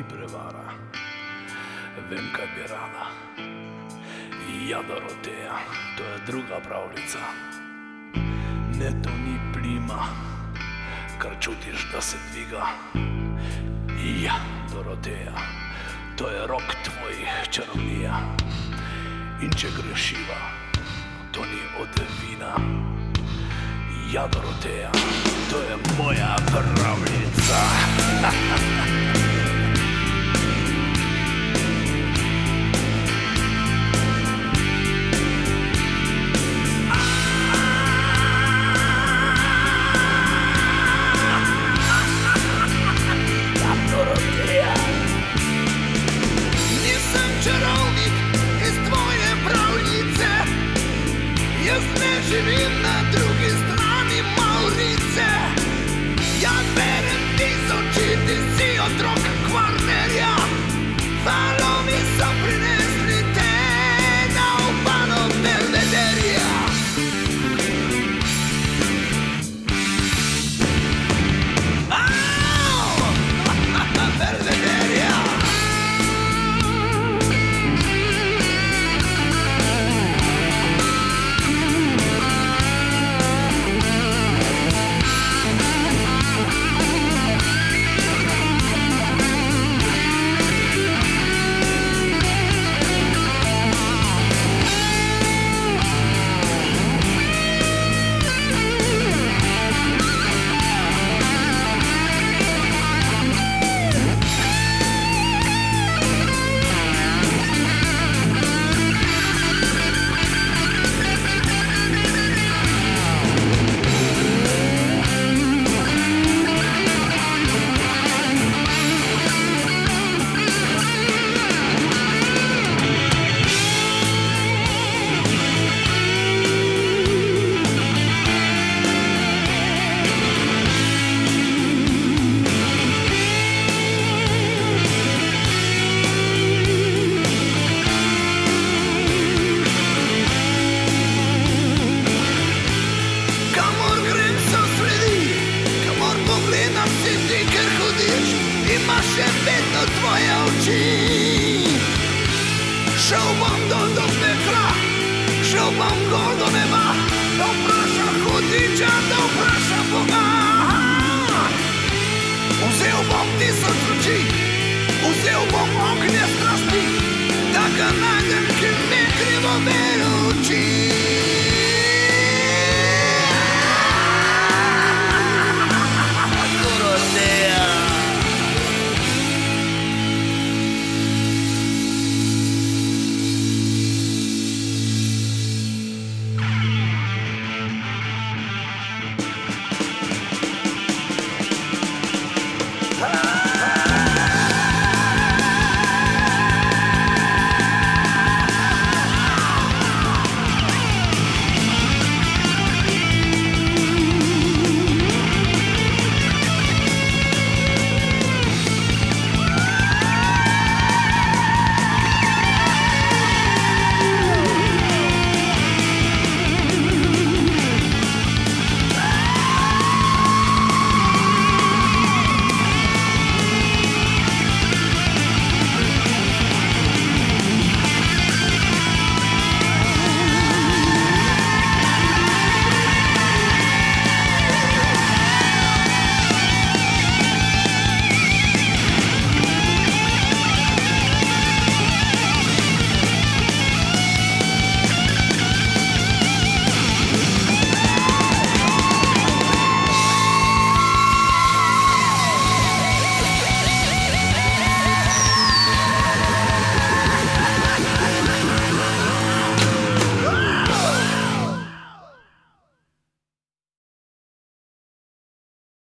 prevara. Vem, kaj bi rada. Ja, Doroteja, to je druga pravljica. Ne, to ni plima, kar čutiš, da se dviga. Ja, Doroteja, to je rok tvojih čarovnija. In če grešiva, to ni od vina. Ja, Doroteja, to je moja pravljica. Jaz ne živim na drugi strani Maurice. Jaz berem tisoči, ti si otrok kvarnerja. Valovi so prinesli te na obalo Belvederja. Belvederja. Še vedno tvoje oči. Šel bom dol do pekla, šel bom gor do neba, da vprašam hudiča, da vprašam Boga. Vzel bom tisoč luči, vzel bom ognje strasti, da ga najdem, ki me krivo vero.